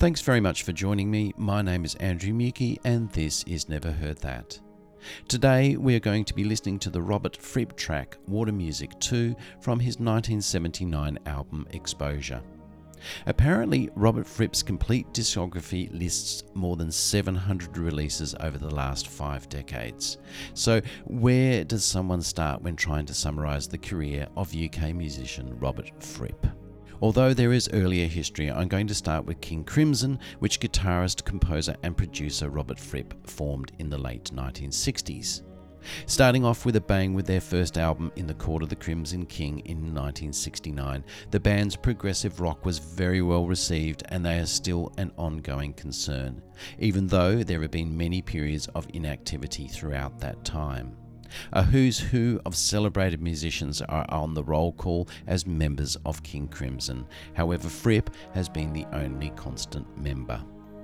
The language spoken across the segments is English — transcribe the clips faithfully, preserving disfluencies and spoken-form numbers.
Thanks very much for joining me. My name is Andrew Muki and this is Never Heard That. Today we are going to be listening to the Robert Fripp track Water Music two from his nineteen seventy-nine album Exposure. Apparently, Robert Fripp's complete discography lists more than seven hundred releases over the last five decades. So where does someone start when trying to summarise the career of U K musician Robert Fripp? Although there is earlier history, I'm going to start with King Crimson, which guitarist, composer and producer Robert Fripp formed in the late nineteen sixties. Starting off with a bang with their first album In the Court of the Crimson King in nineteen sixty-nine, the band's progressive rock was very well received and they are still an ongoing concern, even though there have been many periods of inactivity throughout that time. A who's who of celebrated musicians are on the roll call as members of King Crimson. However, Fripp has been the only constant member.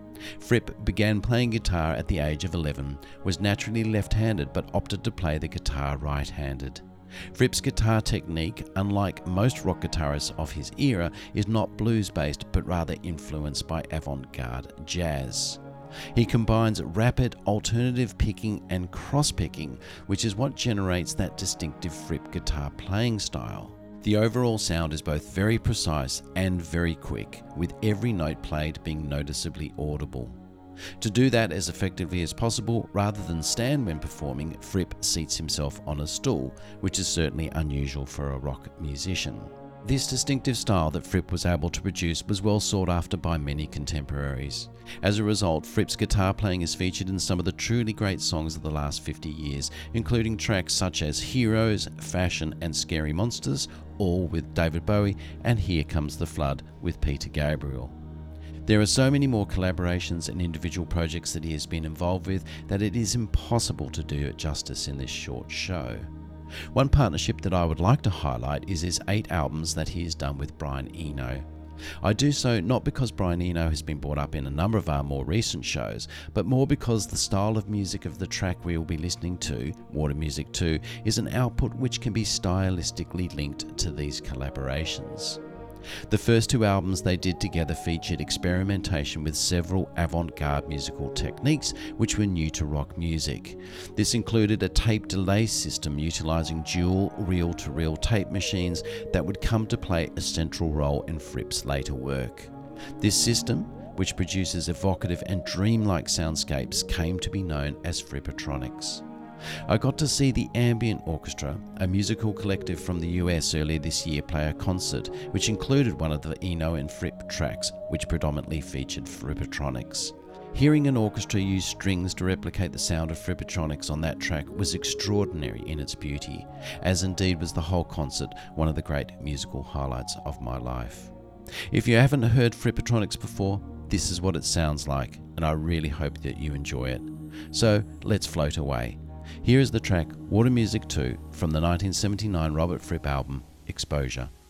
Fripp began playing guitar at the age of eleven, was naturally left-handed but opted to play the guitar right-handed. Fripp's guitar technique, unlike most rock guitarists of his era, is not blues-based but rather influenced by avant-garde jazz. He combines rapid alternative picking and cross-picking, which is what generates that distinctive Fripp guitar playing style. The overall sound is both very precise and very quick, with every note played being noticeably audible. To do that as effectively as possible, rather than stand when performing, Fripp seats himself on a stool, which is certainly unusual for a rock musician. This distinctive style that Fripp was able to produce was well sought after by many contemporaries. As a result, Fripp's guitar playing is featured in some of the truly great songs of the last fifty years, including tracks such as Heroes, Fashion and Scary Monsters, all with David Bowie, and Here Comes the Flood with Peter Gabriel. There are so many more collaborations and individual projects that he has been involved with that it is impossible to do it justice in this short show. One partnership that I would like to highlight is his eight albums that he has done with Brian Eno. I do so not because Brian Eno has been brought up in a number of our more recent shows, but more because the style of music of the track we will be listening to, Water Music two, is an output which can be stylistically linked to these collaborations. The first two albums they did together featured experimentation with several avant-garde musical techniques which were new to rock music. This included a tape delay system utilising dual reel-to-reel tape machines that would come to play a central role in Fripp's later work. This system, which produces evocative and dreamlike soundscapes, came to be known as Frippatronics. I got to see the Ambient Orchestra, a musical collective from the U S earlier this year, play a concert which included one of the Eno and Fripp tracks, which predominantly featured Frippatronics. Hearing an orchestra use strings to replicate the sound of Frippatronics on that track was extraordinary in its beauty, as indeed was the whole concert, one of the great musical highlights of my life. If you haven't heard Frippatronics before, this is what it sounds like, and I really hope that you enjoy it. So let's float away. Here is the track Water Music two from the nineteen seventy-nine Robert Fripp album Exposure.